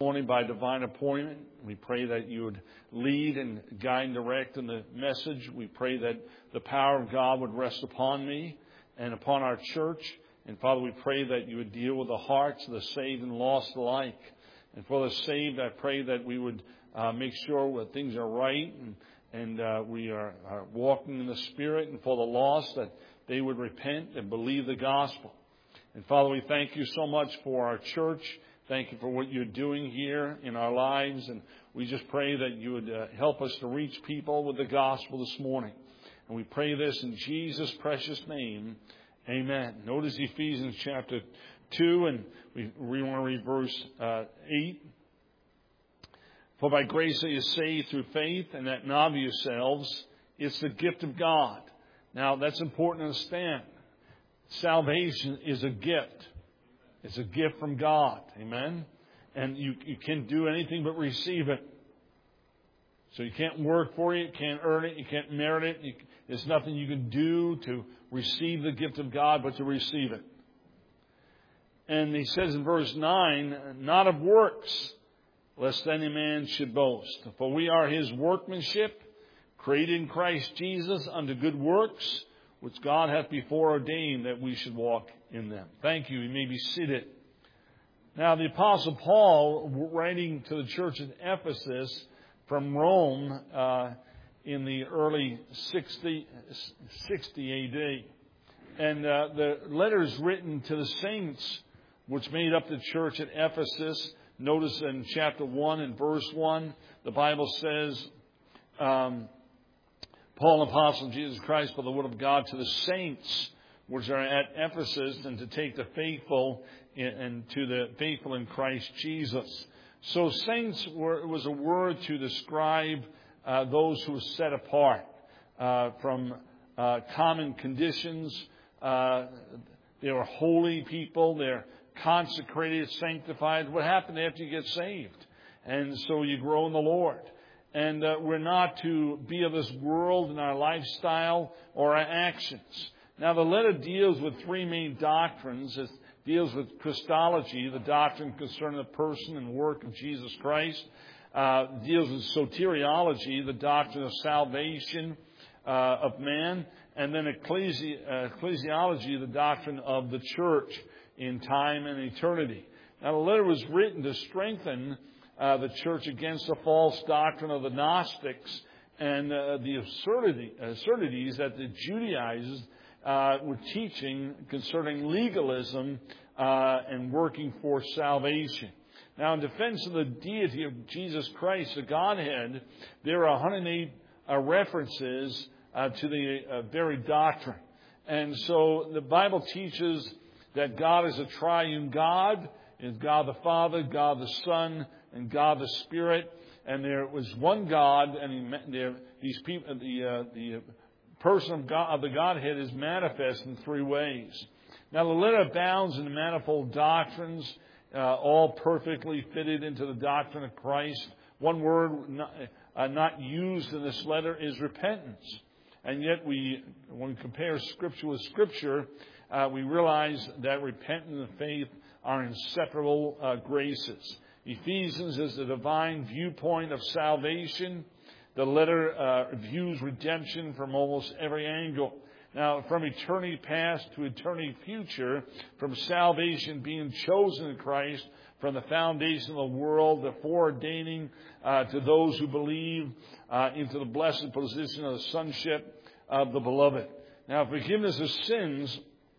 Morning by divine appointment. We pray that you would lead and guide and direct in the message. We pray that the power of God would rest upon me and upon our church. And Father, we pray that you would deal with the hearts of the saved and lost alike. And for the saved, I pray that we would make sure that things are right and we are walking in the Spirit. And for the lost, that they would repent and believe the gospel. And Father, we thank you so much for our church. Thank you for what you're doing here in our lives. And we just pray that you would help us to reach people with the gospel this morning. And we pray this in Jesus' precious name. Amen. Notice Ephesians chapter 2, and we want to read verse 8. For by grace are you saved through faith, and that not of yourselves. It's the gift of God. Now, that's important to understand. Salvation is a gift. It's a gift from God. Amen? And you can't do anything but receive it. So you can't work for it. You can't earn it. You can't merit it. There's nothing you can do to receive the gift of God but to receive it. And he says in verse 9, not of works, lest any man should boast. For we are his workmanship, created in Christ Jesus unto good works, which God hath before ordained that we should walk in them. Thank you. You may be seated. Now, the Apostle Paul, writing to the church at Ephesus from Rome in the early 60 A.D., and the letter is written to the saints which made up the church at Ephesus. Notice in chapter 1 and verse 1, the Bible says, Paul, apostle of Jesus Christ, by the word of God, to the saints which are at Ephesus, and to take the faithful and to the faithful in Christ Jesus. So saints was a word to describe those who were set apart from common conditions. They were holy people. They're consecrated, sanctified. What happened after you get saved? And so you grow in the Lord. And we're not to be of this world in our lifestyle or our actions. Now, the letter deals with three main doctrines. It deals with Christology, the doctrine concerning the person and work of Jesus Christ. Deals with soteriology, the doctrine of salvation of man. And then ecclesiology, the doctrine of the church in time and eternity. Now, the letter was written to strengthen the church against the false doctrine of the Gnostics and the absurdities that the Judaizers were teaching concerning legalism and working for salvation. Now, in defense of the deity of Jesus Christ, the Godhead, there are 108 references to the very doctrine. And so the Bible teaches that God is a triune God, is God the Father, God the Son, and God the Spirit, and there was one God, and these people, the person of God, of the Godhead, is manifest in three ways. Now, the letter abounds in manifold doctrines, all perfectly fitted into the doctrine of Christ. One word not used in this letter is repentance, and yet when we compare Scripture with Scripture, we realize that repentance and faith are inseparable graces. Ephesians is the divine viewpoint of salvation. The letter views redemption from almost every angle. Now, from eternity past to eternity future, from salvation being chosen in Christ, from the foundation of the world, the foreordaining to those who believe into the blessed position of the sonship of the beloved. Now, forgiveness of sins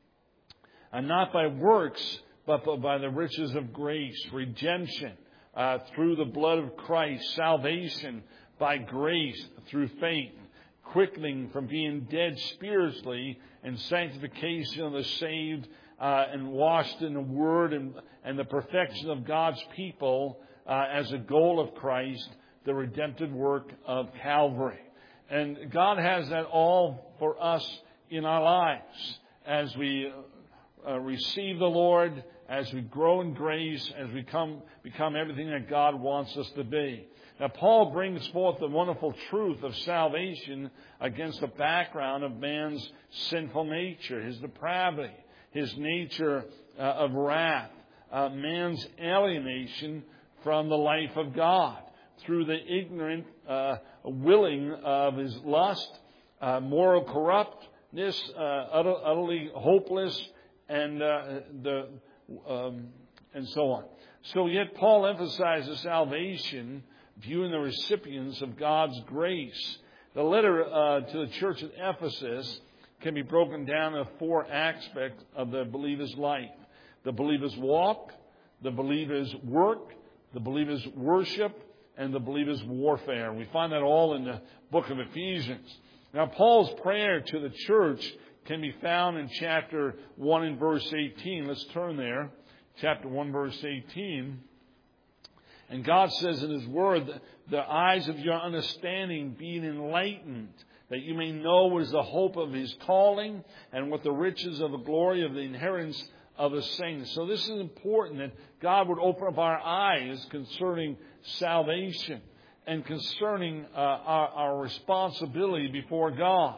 are not by works, but by the riches of grace, redemption through the blood of Christ, salvation by grace through faith, quickening from being dead spiritually, and sanctification of the saved and washed in the Word and the perfection of God's people as a goal of Christ, the redemptive work of Calvary. And God has that all for us in our lives as we receive the Lord, as we grow in grace, as we become everything that God wants us to be. Now, Paul brings forth the wonderful truth of salvation against the background of man's sinful nature, his depravity, his nature of wrath, man's alienation from the life of God through the ignorant willing of his lust, moral corruptness, utterly hopeless, and so on. So yet Paul emphasizes salvation, viewing the recipients of God's grace. The letter to the church at Ephesus can be broken down into 4 aspects of the believer's life: the believer's walk, the believer's work, the believer's worship, and the believer's warfare. We find that all in the book of Ephesians. Now, Paul's prayer to the church can be found in chapter 1 and verse 18. Let's turn there. Chapter 1, verse 18. And God says in His Word, the eyes of your understanding being enlightened, that you may know what is the hope of His calling and what the riches of the glory of the inheritance of the saints. So this is important, that God would open up our eyes concerning salvation and concerning our responsibility before God.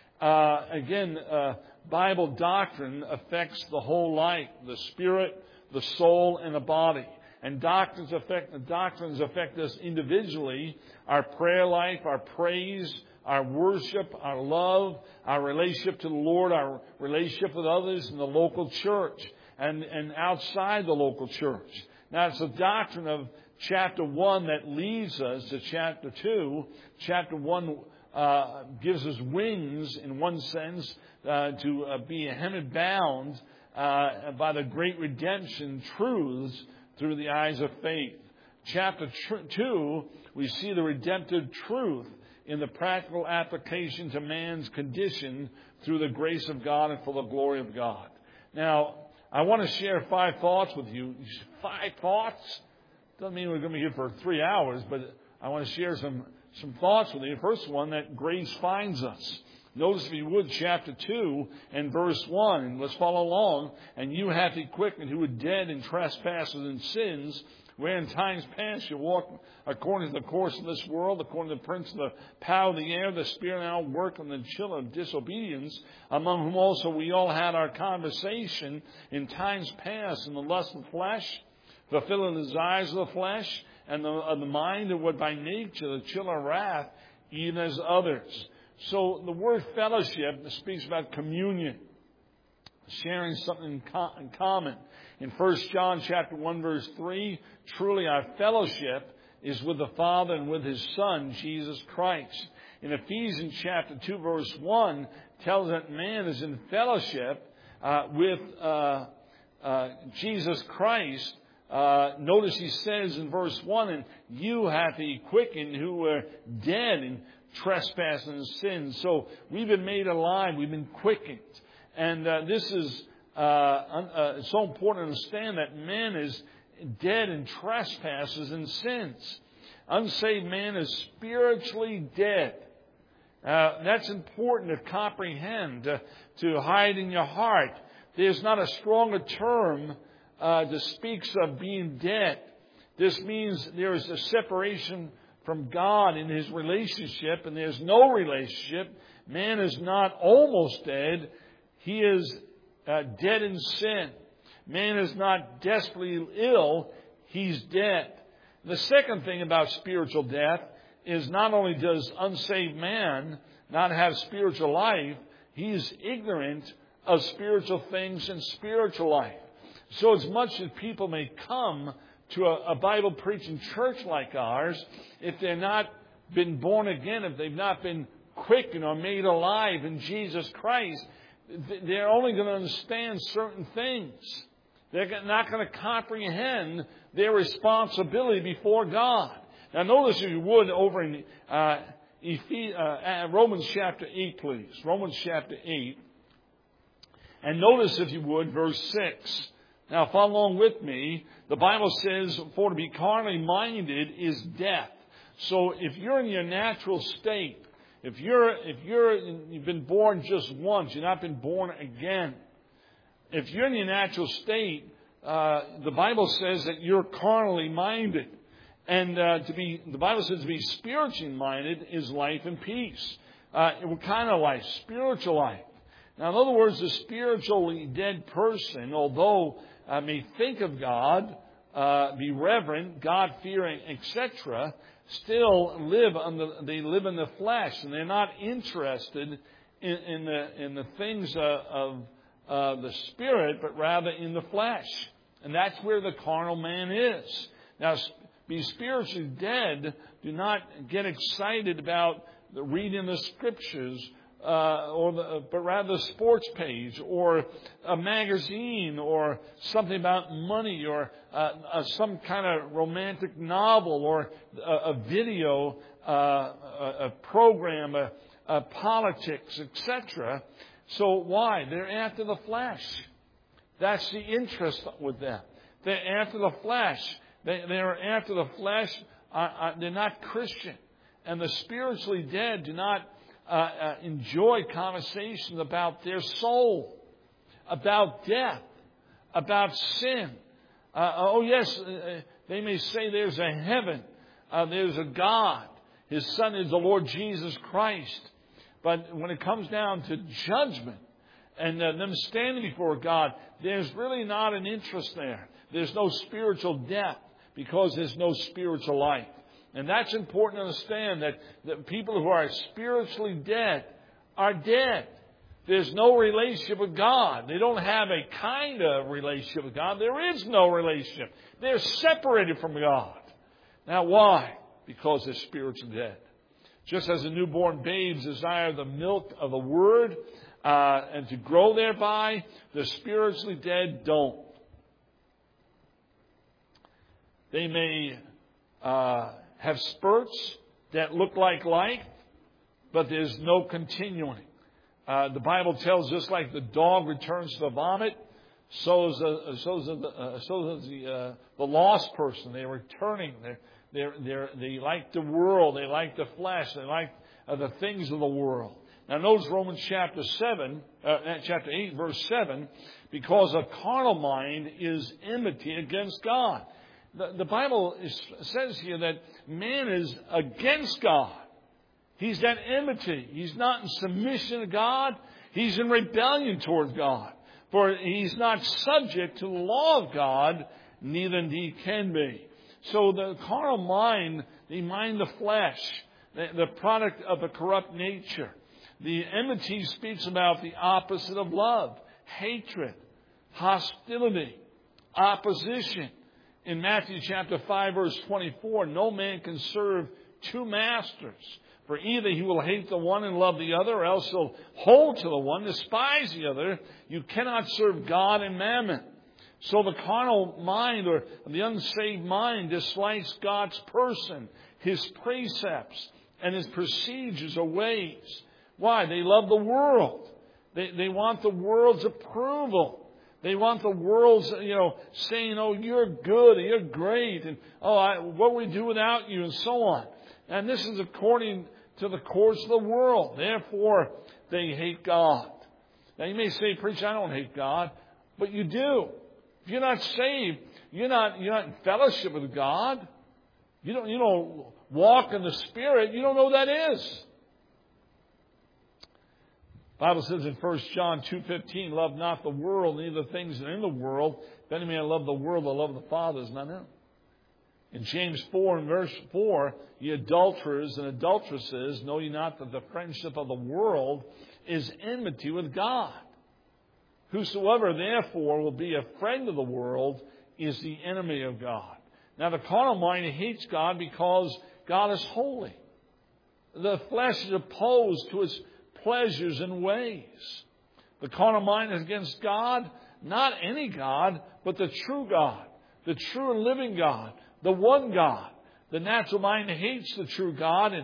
Bible doctrine affects the whole life, the spirit, the soul, and the body. And doctrines affect us individually, our prayer life, our praise, our worship, our love, our relationship to the Lord, our relationship with others in the local church and outside the local church. Now, it's the doctrine of chapter 1 that leads us to chapter 2. Chapter 1 gives us wings, in one sense, to be hemmed bound by the great redemption truths through the eyes of faith. Chapter 2, we see the redemptive truth in the practical application to man's condition through the grace of God and for the glory of God. Now, I want to share 5 thoughts with you. 5 thoughts? Doesn't mean we're going to be here for 3 hours, but I want to share some thoughts with you. First one, that grace finds us. Notice, if you would, chapter 2 and verse 1. And let's follow along. And you hath he quickened who were dead in trespasses and sins, where in times past you walked according to the course of this world, according to the prince of the power of the air, the spirit now work in the children of disobedience, among whom also we all had our conversation in times past in the lust of the flesh, fulfilling the desires of the flesh, and of the mind, and what by nature the children of wrath, even as others. So the word fellowship speaks about communion, sharing something in common. In 1 John chapter 1 verse 3, truly our fellowship is with the Father and with His Son, Jesus Christ. In Ephesians chapter 2 verse 1 tells that man is in fellowship with Jesus Christ. Notice he says in verse 1, and you hath he quickened who were dead in trespass and sin. So we've been made alive. We've been quickened. And this is so important to understand that man is dead in trespasses and sins. Unsaved man is spiritually dead. That's important to comprehend, to hide in your heart. There's not a stronger term that speaks of being dead. This means there is a separation from God in His relationship, and there's no relationship. Man is not almost dead. He is dead in sin. Man is not desperately ill. He's dead. The second thing about spiritual death is not only does unsaved man not have spiritual life, he is ignorant of spiritual things and spiritual life. So as much as people may come to a Bible-preaching church like ours, if they've not been born again, if they've not been quickened or made alive in Jesus Christ, they're only going to understand certain things. They're not going to comprehend their responsibility before God. Now notice, if you would, over in Romans chapter 8, please. Romans chapter 8. And notice, if you would, verse 6. Now follow along with me. The Bible says, for to be carnally minded is death. So if you're in your natural state, if you've been born just once, you've not been born again. If you're in your natural state, the Bible says that you're carnally minded. And the Bible says to be spiritually minded is life and peace. What kind of life? Spiritual life. Now, in other words, a spiritually dead person, although may think of God, be reverent, God-fearing, etc., still live they live in the flesh, and they're not interested in the things of the Spirit, but rather in the flesh. And that's where the carnal man is. Now, be spiritually dead. Do not get excited about reading the Scriptures, but rather a sports page or a magazine or something about money or some kind of romantic novel or a video, a program, politics, etc. So why? They're after the flesh. That's the interest with them. They're after the flesh. They're after the flesh. They're not Christian. And the spiritually dead do not enjoy conversations about their soul, about death, about sin. They may say there's a heaven, there's a God. His Son is the Lord Jesus Christ. But when it comes down to judgment and them standing before God, there's really not an interest there. There's no spiritual depth because there's no spiritual life. And that's important to understand, that people who are spiritually dead are dead. There's no relationship with God. They don't have a kind of relationship with God. There is no relationship. They're separated from God. Now why? Because they're spiritually dead. Just as the newborn babes desire the milk of the Word and to grow thereby, the spiritually dead don't. They may have spurts that look like life, but there's no continuing. The Bible tells just like the dog returns to the vomit, so is the lost person. They're returning. They like the world. They like the flesh. They like the things of the world. Now notice Romans chapter 8, verse 7, because a carnal mind is enmity against God. The Bible says here that man is against God. He's at enmity. He's not in submission to God. He's in rebellion toward God. For he's not subject to the law of God, neither indeed can be. So the carnal mind, the mind of flesh, the product of a corrupt nature. The enmity speaks about the opposite of love, hatred, hostility, opposition. In Matthew chapter 5, verse 24, no man can serve two masters. For either he will hate the one and love the other, or else he'll hold to the one, despise the other. You cannot serve God and mammon. So the carnal mind, or the unsaved mind, dislikes God's person, His precepts, and His procedures or ways. Why? They love the world. They want the world's approval. They want the world's, saying, oh, you're good, you're great, and what we do without you, and so on. And this is according to the course of the world. Therefore, they hate God. Now, you may say, preacher, I don't hate God. But you do. If you're not saved, you're not in fellowship with God. You don't walk in the Spirit. You don't know what that is. The Bible says in 1 John 2:15, love not the world, neither the things that are in the world. If any man love the world, the love of the Father is not in him. In James 4 and verse 4, ye adulterers and adulteresses, know ye not that the friendship of the world is enmity with God? Whosoever therefore will be a friend of the world is the enemy of God. Now the carnal mind hates God because God is holy. The flesh is opposed to its pleasures and ways. The carnal mind is against God, not any God, but the true God, the true and living God, the one God. The natural mind hates the true God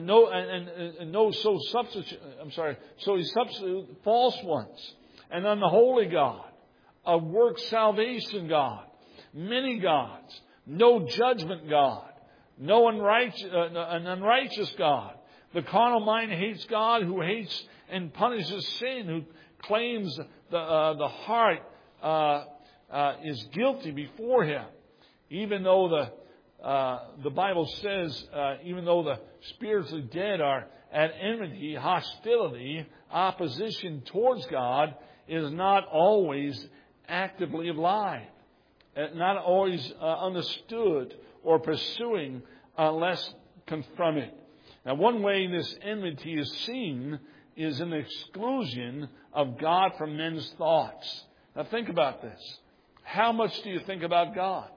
so he substitutes false ones. And unholy God, a work salvation God, many gods, no judgment God, an unrighteous God. The carnal mind hates God, who hates and punishes sin, who claims the heart is guilty before Him. Even though the Bible says, even though the spiritually dead are at enmity, hostility, opposition towards God, is not always actively alive. not always understood or pursuing unless confronted. Now, one way this enmity is seen is in the exclusion of God from men's thoughts. Now, think about this. How much do you think about God?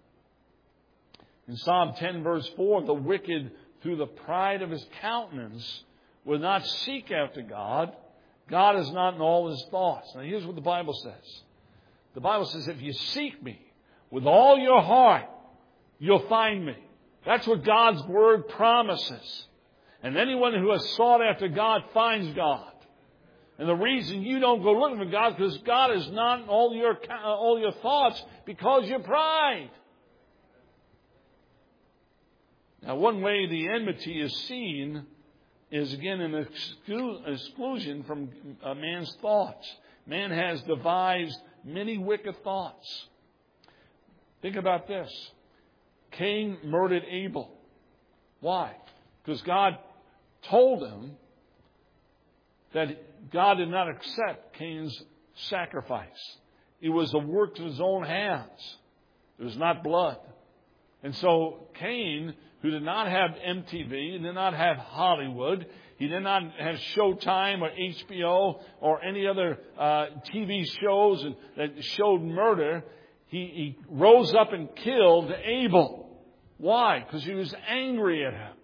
In Psalm 10, verse 4, the wicked, through the pride of his countenance, will not seek after God. God is not in all his thoughts. Now, here's what the Bible says. The Bible says, if you seek me with all your heart, you'll find me. That's what God's Word promises. And anyone who has sought after God finds God. And the reason you don't go looking for God is because God is not in all your thoughts because of your pride. Now, one way the enmity is seen is, again, an exclusion from a man's thoughts. Man has devised many wicked thoughts. Think about this. Cain murdered Abel. Why? Because God told him that God did not accept Cain's sacrifice. It was the work of his own hands. It was not blood. And so Cain, who did not have MTV, he did not have Hollywood, he did not have Showtime or HBO or any other TV shows that showed murder, he rose up and killed Abel. Why? Because he was angry at him.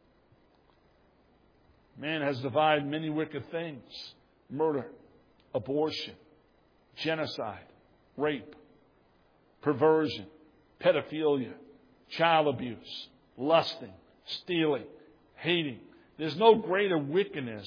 Man has devised many wicked things. Murder, abortion, genocide, rape, perversion, pedophilia, child abuse, lusting, stealing, hating. There's no greater wickedness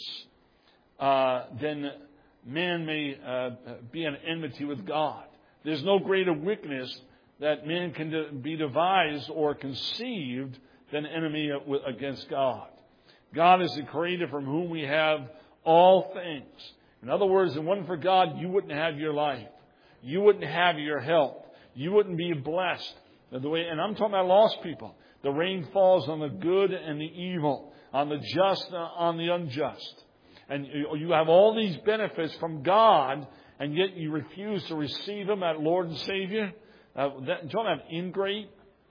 than man may be in enmity with God. There's no greater wickedness that man can be devised or conceived than enemy against God. God is the creator from whom we have all things. In other words, if it wasn't for God, you wouldn't have your life. You wouldn't have your health. You wouldn't be blessed. And I'm talking about lost people. The rain falls on the good and the evil, on the just and on the unjust. And you have all these benefits from God, and yet you refuse to receive Him as Lord and Savior. Talking about ingrate.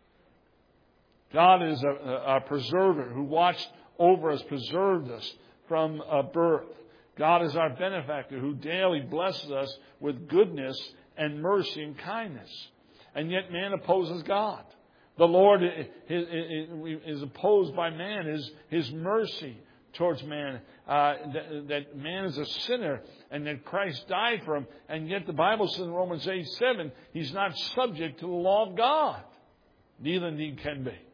God is a preserver who watched over us, preserved us from birth. God is our benefactor who daily blesses us with goodness and mercy and kindness. And yet man opposes God. The Lord is opposed by man, His mercy towards man. That man is a sinner and that Christ died for him. And yet the Bible says in Romans 8:7, he's not subject to the law of God. Neither indeed can be.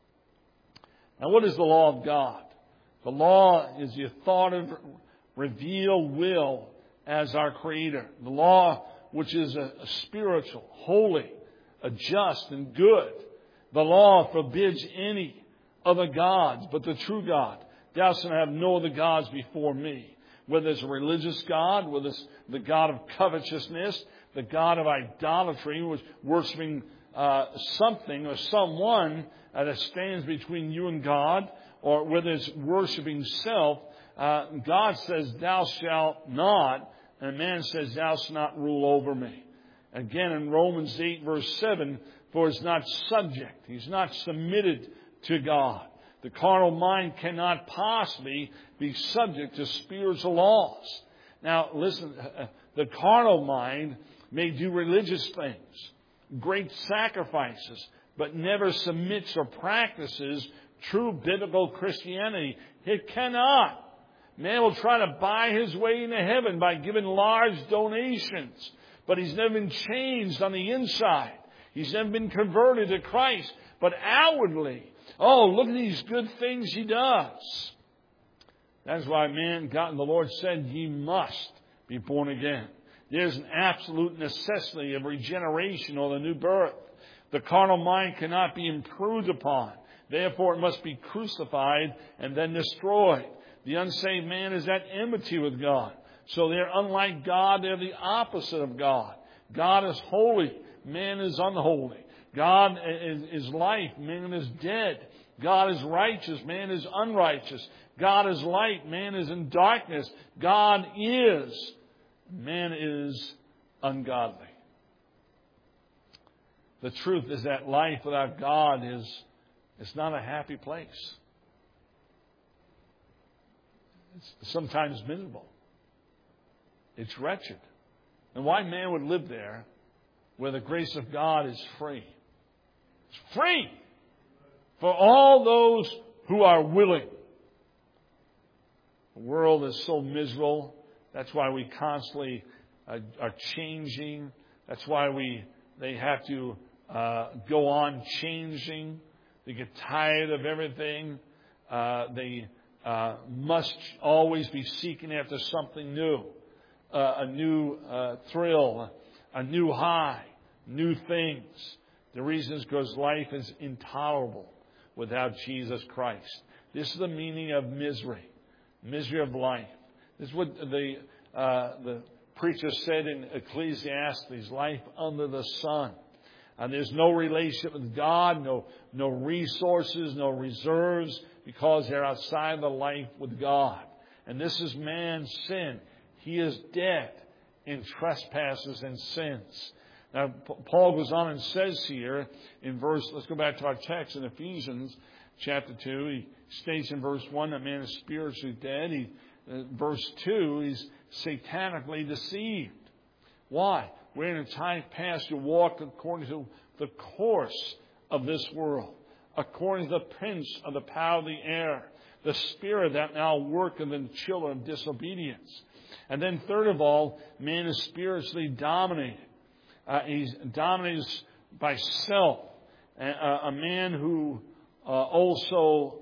Now, what is the law of God? The law is the authoritative, revealed will as our Creator. The law, which is a spiritual, holy, a just, and good. The law forbids any other gods but the true God. Thou shalt have no other gods before me. Whether it's a religious God, whether it's the God of covetousness, the God of idolatry, which worshiping something or someone that stands between you and God, or whether it's worshiping self, God says, thou shalt not, and man says, thou shalt not rule over me. Again, in Romans 8, verse 7, for it's not subject, he's not submitted to God. The carnal mind cannot possibly be subject to spiritual laws. Now, listen, the carnal mind may do religious things, great sacrifices, but never submits or practices true biblical Christianity. It cannot. Man will try to buy his way into heaven by giving large donations, but he's never been changed on the inside. He's never been converted to Christ, but outwardly, oh, look at these good things he does. That's why God and the Lord said, ye must be born again. There's an absolute necessity of regeneration or the new birth. The carnal mind cannot be improved upon. Therefore, it must be crucified and then destroyed. The unsaved man is at enmity with God. So they're unlike God. They're the opposite of God. God is holy. Man is unholy. God is life. Man is dead. God is righteous. Man is unrighteous. God is light. Man is in darkness. God is. Man is ungodly. The truth is that life without God is not a happy place. It's sometimes miserable. It's wretched. And why man would live there where the grace of God is free? It's free for all those who are willing. The world is so miserable. That's why we constantly are changing. That's why they have to go on changing. They get tired of everything. They must always be seeking after something new, a new thrill, a new high, new things. The reason is because life is intolerable without Jesus Christ. This is the meaning of misery of life. This is what the preacher said in Ecclesiastes, life under the sun. And there's no relationship with God, no resources, no reserves, because they're outside the life with God. And this is man's sin. He is dead in trespasses and sins. Now, Paul goes on and says here in let's go back to our text in Ephesians chapter 2. He states in verse 1 that man is spiritually dead. Verse 2, he's satanically deceived. Why? Where in time past you walked according to the course of this world, according to the prince of the power of the air, the spirit that now worketh in the children of disobedience. And then third of all, man is spiritually dominated. He's dominated by self. A man whom also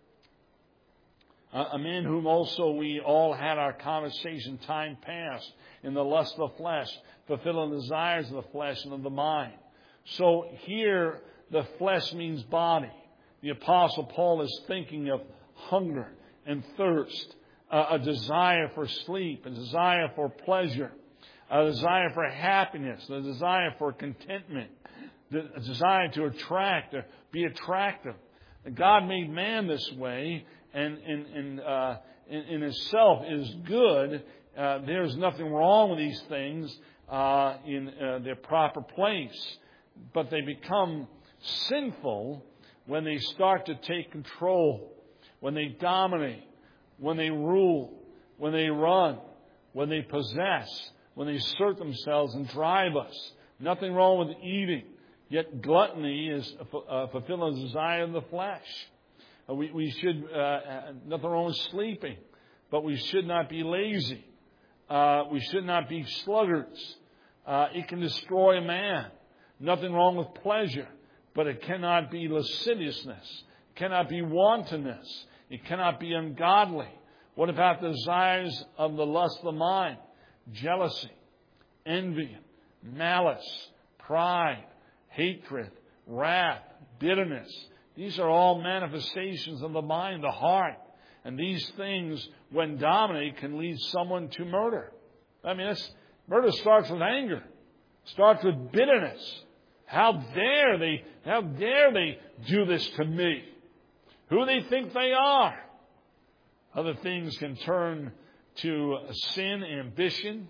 we all had our conversation time past in the lust of the flesh, fulfilling the desires of the flesh and of the mind. So here, the flesh means body. The Apostle Paul is thinking of hunger and thirst, a desire for sleep, a desire for pleasure, a desire for happiness, a desire for contentment, a desire to attract, or be attractive. God made man this way, and in itself is good. There's nothing wrong with these things in their proper place. But they become sinful when they start to take control, when they dominate, when they rule, when they run, when they possess, when they assert themselves and drive us. Nothing wrong with eating. Yet gluttony is fulfilling the desire of the flesh. We should, nothing wrong with sleeping, but we should not be lazy. We should not be sluggards. It can destroy a man. Nothing wrong with pleasure, but it cannot be lasciviousness. It cannot be wantonness. It cannot be ungodly. What about the desires of the lust of the mind? Jealousy, envy, malice, pride, hatred, wrath, bitterness. These are all manifestations of the mind, the heart. And these things, when dominated, can lead someone to murder. I mean, murder starts with anger. Starts with bitterness. How dare they do this to me? Who do they think they are? Other things can turn to sin, ambition,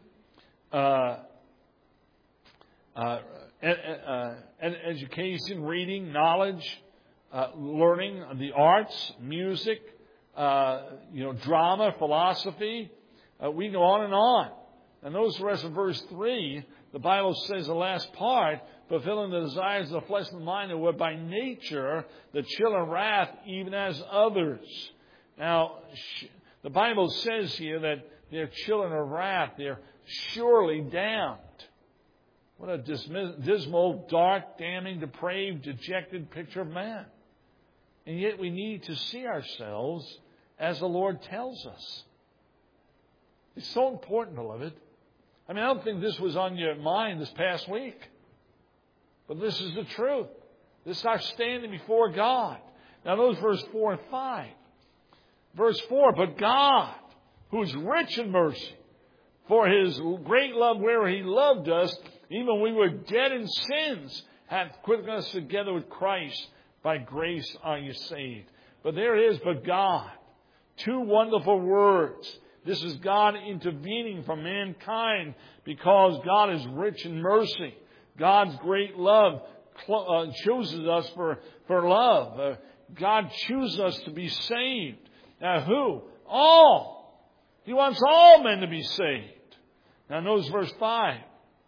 education, reading, knowledge, learning, the arts, music, drama, philosophy. We go on and on. And notice the rest of verse 3, the Bible says the last part, fulfilling the desires of the flesh and the mind, and were by nature the children of wrath, even as others. Now, the Bible says here that they're children of wrath. They're surely damned. What a dismal, dark, damning, depraved, dejected picture of man. And yet we need to see ourselves as the Lord tells us. It's so important, beloved. I mean, I don't think this was on your mind this past week. But this is the truth. This is our standing before God. Now notice verse 4 and 5. Verse 4, but God, who is rich in mercy, for His great love where He loved us, even when we were dead in sins, hath quickened us together with Christ. By grace are you saved. But there it is, but God. Two wonderful words. This is God intervening for mankind because God is rich in mercy. God's great love chooses us for love. God chooses us to be saved. Now who? All. He wants all men to be saved. Now notice verse 5.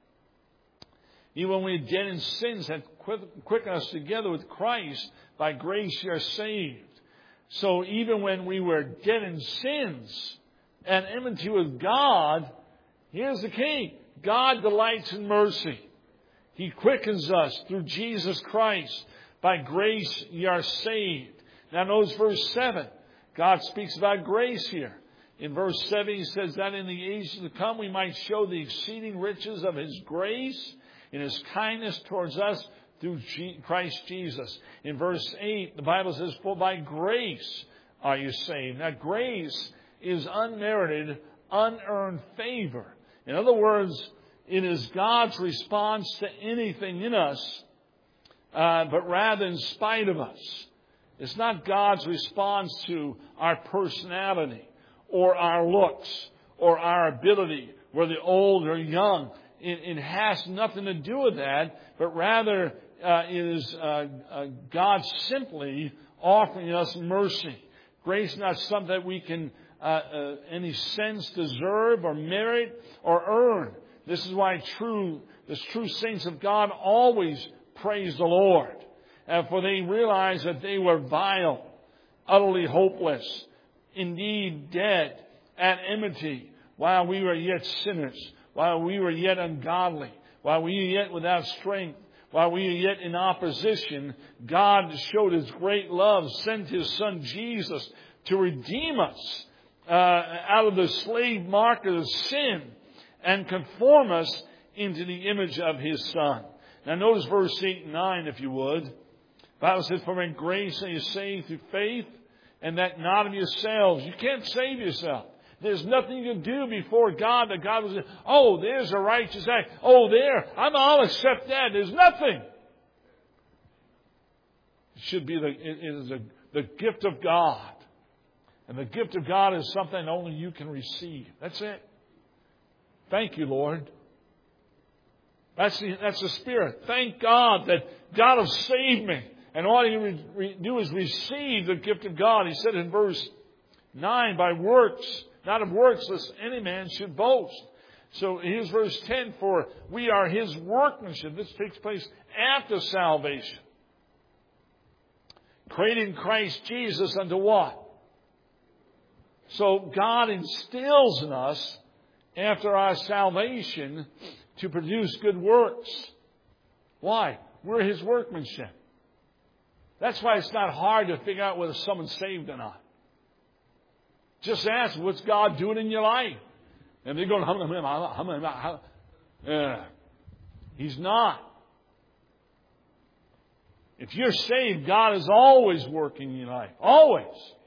Even when we are dead in sins, hath quickened us together with Christ. By grace you are saved. So even when we were dead in sins and enmity with God, here's the key. God delights in mercy. He quickens us through Jesus Christ. By grace ye are saved. Now notice verse 7. God speaks about grace here. In verse 7 he says that in the ages to come we might show the exceeding riches of His grace in His kindness towards us through Christ Jesus. In verse 8 the Bible says, for by grace are you saved. Now grace is unmerited, unearned favor. In other words, it is God's response to anything in us, but rather in spite of us. It's not God's response to our personality or our looks or our ability, whether old or young. It has nothing to do with that, but rather it is God simply offering us mercy. Grace is not something that we can, any sense, deserve or merit or earn. This is why the true saints of God always praise the Lord. For they realized that they were vile, utterly hopeless, indeed dead, at enmity, while we were yet sinners, while we were yet ungodly, while we were yet without strength, while we were yet in opposition. God showed His great love, sent His Son Jesus to redeem us out of the slave market of sin and conform us into the image of His Son. Now notice verse 8 and 9, if you would. The Bible says, for by grace are you saved through faith, and that not of yourselves. You can't save yourself. There's nothing you can do before God that God will say, oh, there's a righteous act. Oh, I'll accept that. There's nothing. It should be the gift of God. And the gift of God is something only you can receive. That's it. Thank you, Lord. That's the Spirit. Thank God that God has saved me. And all you do is receive the gift of God. He said in verse 9, by works, not of works, lest any man should boast. So here's verse 10, for we are His workmanship. This takes place after salvation. Created in Christ Jesus unto what? So God instills in us, after our salvation, to produce good works. Why? We're His workmanship. That's why it's not hard to figure out whether someone's saved or not. Just ask, what's God doing in your life? And they're going, He's not. If you're saved, God is always working in your life. Always.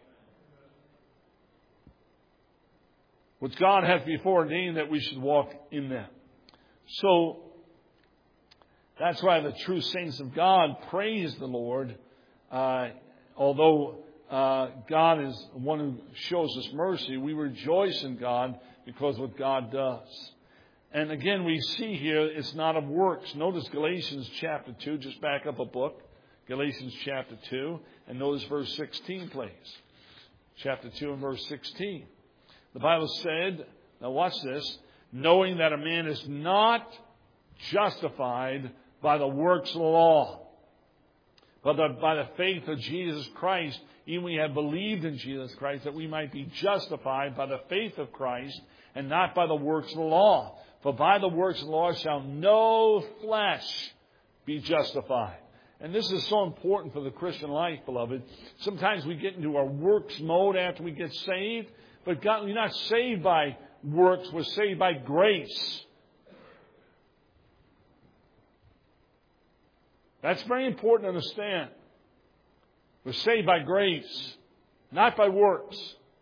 Which God hath before ordained that we should walk in them. So, that's why the true saints of God praise the Lord. Although God is one who shows us mercy, we rejoice in God because of what God does. And again, we see here it's not of works. Notice Galatians chapter 2. Just back up a book. Galatians chapter 2. And notice verse 16, please. Chapter 2 and verse 16. The Bible said, now watch this, knowing that a man is not justified by the works of the law, but by the faith of Jesus Christ, even we have believed in Jesus Christ, that we might be justified by the faith of Christ, and not by the works of the law. For by the works of the law shall no flesh be justified. And this is so important for the Christian life, beloved. Sometimes we get into our works mode after we get saved, but God, we're not saved by works, we're saved by grace. That's very important to understand. We're saved by grace, not by works.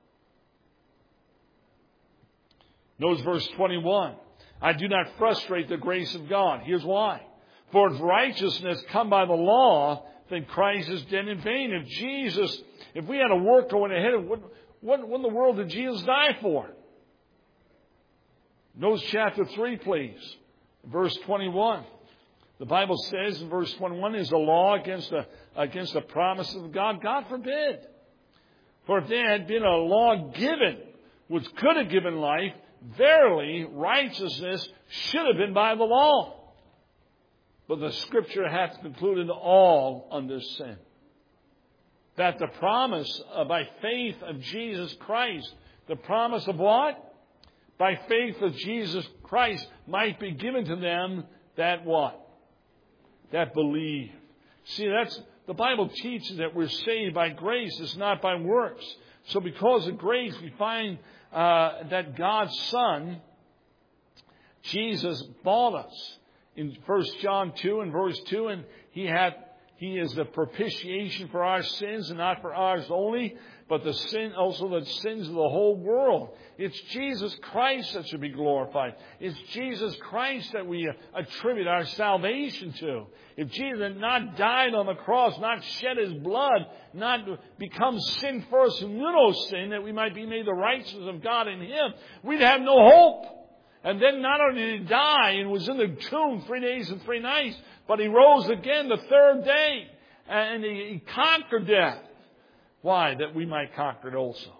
Notice verse 21. I do not frustrate the grace of God. Here's why. For if righteousness come by the law, then Christ is dead in vain. If we had a work going ahead, what in the world did Jesus die for? Notice chapter 3, please. Verse 21. The Bible says in verse 21, is the law against the promise of God? God forbid. For if there had been a law given, which could have given life, verily righteousness should have been by the law. But the Scripture hath concluded all under sin. That the promise by faith of Jesus Christ, the promise of what? By faith of Jesus Christ might be given to them that what? That believe. See, the Bible teaches that we're saved by grace. It's not by works. So because of grace, we find that God's Son, Jesus, bought us. In 1 John 2 and verse 2, and He is the propitiation for our sins, and not for ours only, but the sins of the whole world. It's Jesus Christ that should be glorified. It's Jesus Christ that we attribute our salvation to. If Jesus had not died on the cross, not shed His blood, not become sin for us who knew no sin, that we might be made the righteousness of God in Him, we'd have no hope. And then not only did He die and was in the tomb 3 days and 3 nights, but He rose again the third day. And He conquered death. Why? That we might conquer it also.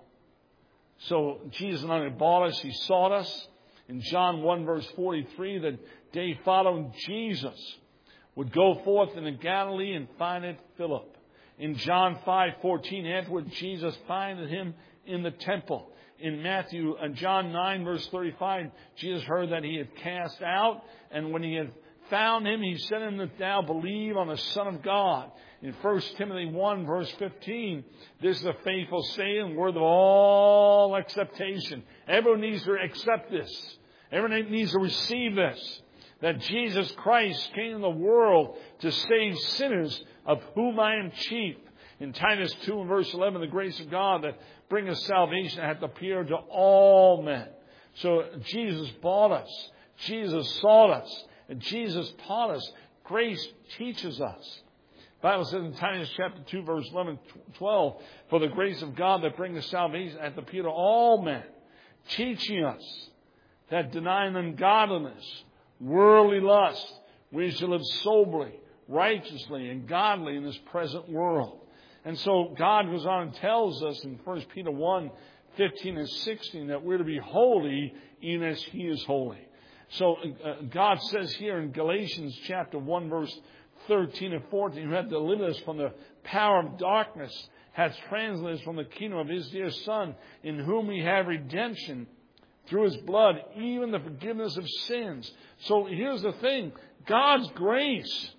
So Jesus not only bought us, He sought us. In John 1 verse 43, the day following Jesus would go forth into Galilee and findeth Philip. In John 5:14, afterward Jesus findeth him in the temple. In John 9 verse 35, Jesus heard that He had cast out, and when He had found him, He said unto him, thou believe on the Son of God. In 1 Timothy 1 verse 15, this is a faithful saying, worthy of all acceptation. Everyone needs to accept this. Everyone needs to receive this. That Jesus Christ came in the world to save sinners, of whom I am chief. In Titus 2 and verse 11, the grace of God that bringeth salvation hath appeared to all men. So Jesus bought us. Jesus sought us. And Jesus taught us. Grace teaches us. The Bible says in Titus chapter 2 verse 11, 12, for the grace of God that bringeth salvation hath appeared to all men, teaching us that denying ungodliness, worldly lust, we shall live soberly, righteously, and godly in this present world. And so God goes on and tells us in 1 Peter 1, 15 and 16 that we're to be holy even as He is holy. So God says here in Galatians chapter 1 verse 13 and 14, who hath delivered us from the power of darkness, hath translated us from the kingdom of His dear Son, in whom we have redemption through His blood, even the forgiveness of sins. So here's the thing. God's grace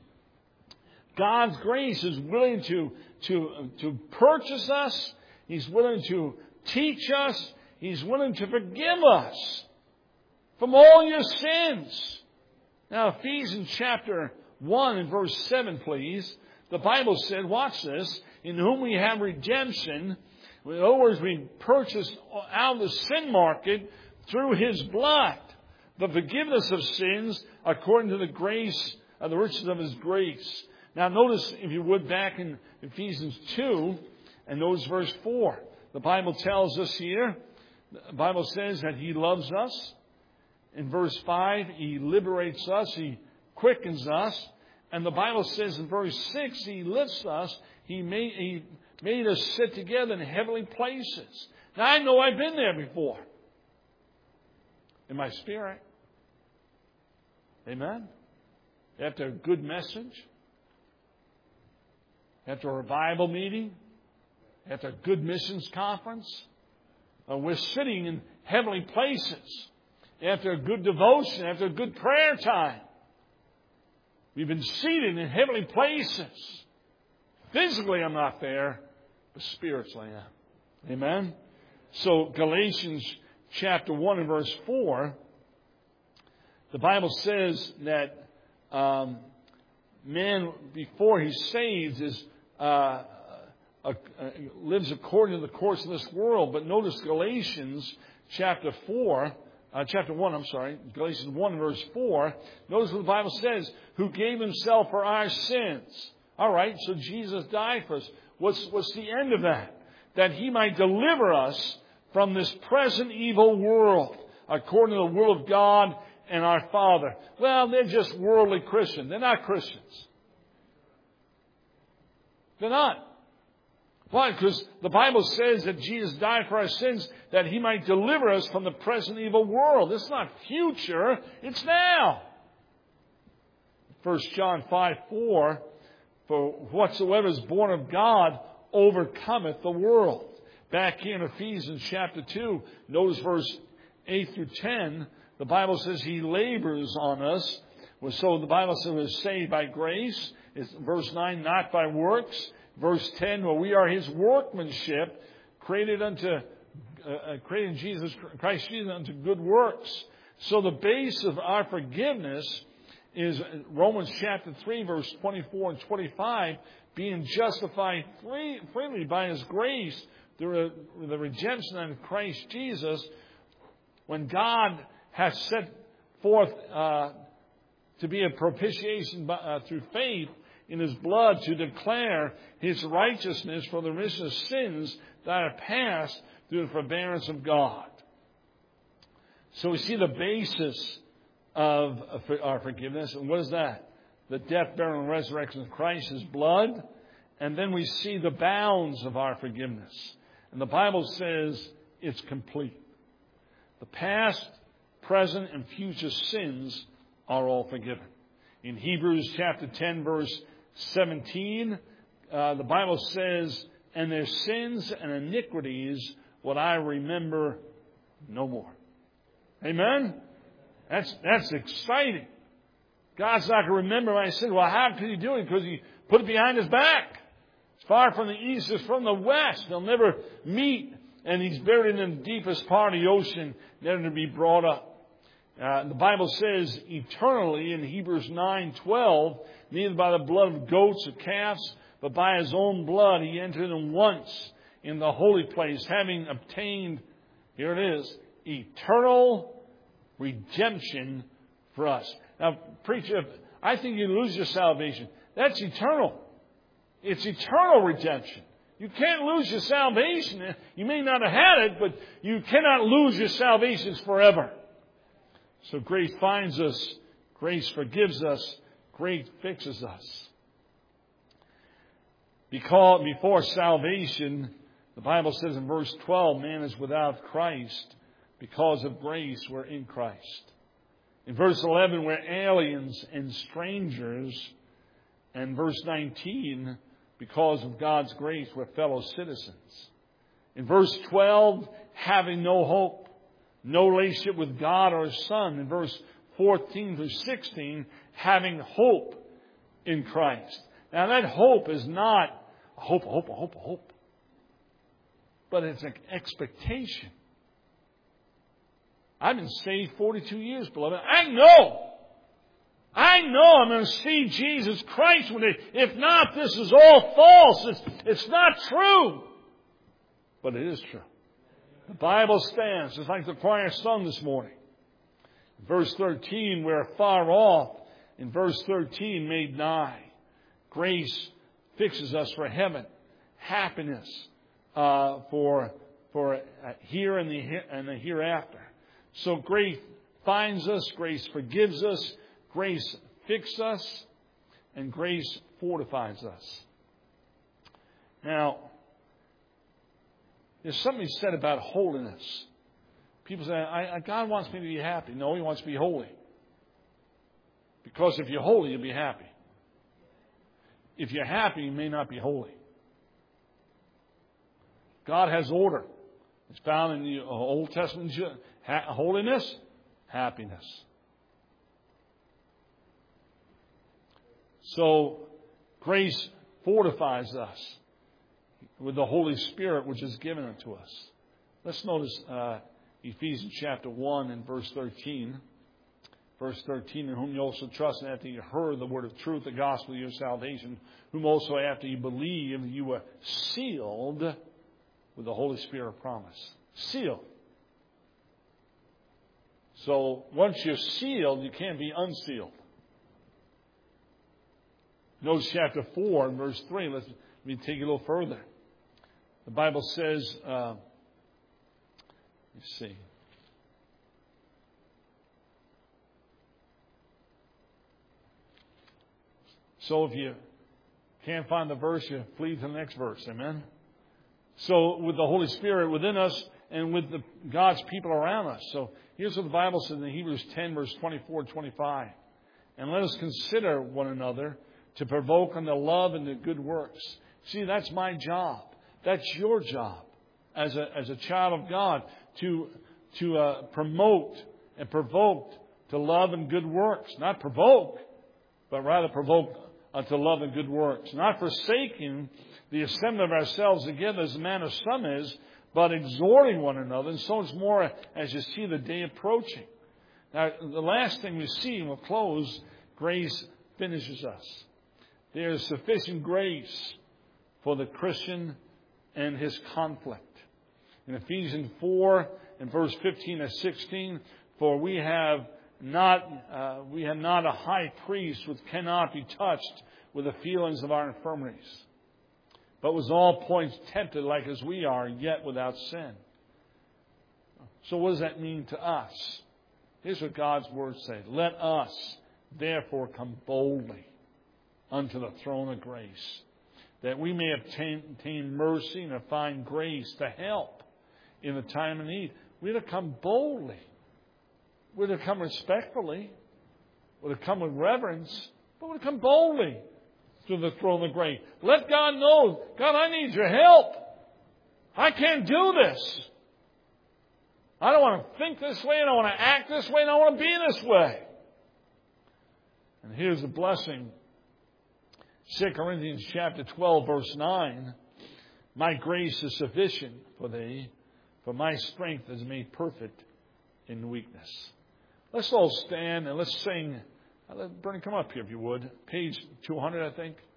is willing to purchase us. He's willing to teach us. He's willing to forgive us from all your sins. Now, Ephesians chapter 1 and verse 7, please. The Bible said, watch this, in whom we have redemption. In other words, we purchased out of the sin market through His blood, the forgiveness of sins according to the grace, the riches of His grace. Now notice, if you would, back in Ephesians 2, and notice verse 4. The Bible tells us here, the Bible says that He loves us. In verse 5, He liberates us, He quickens us. And the Bible says in verse 6, He lifts us, He made us sit together in heavenly places. Now I know I've been there before. In my spirit. Amen? After a good message, after a revival meeting, after a good missions conference, we're sitting in heavenly places. After a good devotion, after a good prayer time, we've been seated in heavenly places. Physically, I'm not there, but spiritually, I am. Amen? So, Galatians chapter 1 and verse 4, the Bible says that man, before he's saved, lives according to the course of this world. But notice Galatians chapter 1, Galatians 1 verse 4. Notice what the Bible says, who gave Himself for our sins. All right, so Jesus died for us. What's the end of that? That He might deliver us from this present evil world, according to the will of God, and our Father. Well, they're just worldly Christians. They're not Christians. They're not. Why? Because the Bible says that Jesus died for our sins that He might deliver us from the present evil world. It's not future. It's now. 1 John 5:4, for whatsoever is born of God overcometh the world. Back here in Ephesians chapter 2, notice verse 8 through 10, the Bible says He labors on us. So the Bible says we're saved by grace. It's verse 9, not by works. Verse 10, well, we are His workmanship, created in Jesus Christ Jesus unto good works. So the base of our forgiveness is Romans chapter 3, verse 24 and 25, being justified freely by His grace through the redemption of Christ Jesus, when God has set forth to be a propitiation through faith in His blood to declare His righteousness for the remission of sins that are past through the forbearance of God. So we see the basis of our forgiveness. And what is that? The death, burial, and resurrection of Christ, His blood. And then we see the bounds of our forgiveness. And the Bible says it's complete. The past, present, and future sins are all forgiven. In Hebrews chapter 10, verse 17, the Bible says, and their sins and iniquities would I remember no more. Amen? That's exciting. God's not going to remember my sin. Well, how could He do it? Because He put it behind His back. It's far from the east as from the west. They'll never meet. And He's buried in the deepest part of the ocean, never to be brought up. The Bible says eternally in Hebrews 9:12, neither by the blood of goats or calves, but by His own blood He entered in once in the holy place, having obtained, here it is, eternal redemption for us. Now, preacher, I think you lose your salvation. That's eternal. It's eternal redemption. You can't lose your salvation. You may not have had it, but you cannot lose your salvation forever. So grace finds us, grace forgives us, grace fixes us. Because before salvation, the Bible says in verse 12, man is without Christ. Because of grace, we're in Christ. In verse 11, we're aliens and strangers. And verse 19, because of God's grace, we're fellow citizens. In verse 12, having no hope, no relationship with God or His Son. In verse 14 through 16, having hope in Christ. Now that hope is not a hope. But it's an expectation. I've been saved 42 years, beloved. I know I'm going to see Jesus Christ one day. If not, this is all false. It's not true. But it is true. The Bible stands, just like the choir sung this morning. In verse 13, we're far off. In verse 13, made nigh. Grace fixes us for heaven. Happiness for here and the hereafter. So grace finds us, grace forgives us, grace fixes us, and grace fortifies us. Now, there's something said about holiness. People say, God wants me to be happy. No, He wants to be holy. Because if you're holy, you'll be happy. If you're happy, you may not be holy. God has order. It's found in the Old Testament. Holiness, happiness. So, grace fortifies us with the Holy Spirit which is given unto us. Let's notice Ephesians chapter 1 and verse 13. Verse 13, in whom you also trust, and after you heard the word of truth, the gospel of your salvation, whom also after you believed, you were sealed with the Holy Spirit of promise. Sealed. So once you're sealed, you can't be unsealed. Notice chapter 4 and verse 3. Let me take it a little further. The Bible says, let's see. So if you can't find the verse, you flee to the next verse. Amen? So with the Holy Spirit within us and with God's people around us. So here's what the Bible says in Hebrews 10, verse 24 and 25. And let us consider one another to provoke unto love and to good works. See, that's my job. That's your job as a child of God to promote and provoke to love and good works. Not provoke, but rather provoke unto love and good works. Not forsaking the assembly of ourselves together as the manner of some is, but exhorting one another, and so much more as you see the day approaching. Now, the last thing we see, and we'll close, grace finishes us. There is sufficient grace for the Christian and his conflict. In Ephesians 4 and verse 15 and 16, for we have not a high priest which cannot be touched with the feelings of our infirmities, but was all points tempted like as we are, yet without sin. So what does that mean to us? Here's what God's words say. Let us therefore come boldly unto the throne of grace, that we may obtain mercy and find grace to help in the time of need. We're to come boldly. We're to come respectfully. We're to come with reverence. But we're to come boldly to the throne of grace. Let God know, God, I need your help. I can't do this. I don't want to think this way. I don't want to act this way. I don't want to be this way. And here's the blessing. 2 Corinthians chapter 12, verse 9. My grace is sufficient for thee, for my strength is made perfect in weakness. Let's all stand and let's sing. Bernie, come up here if you would. Page 200, I think.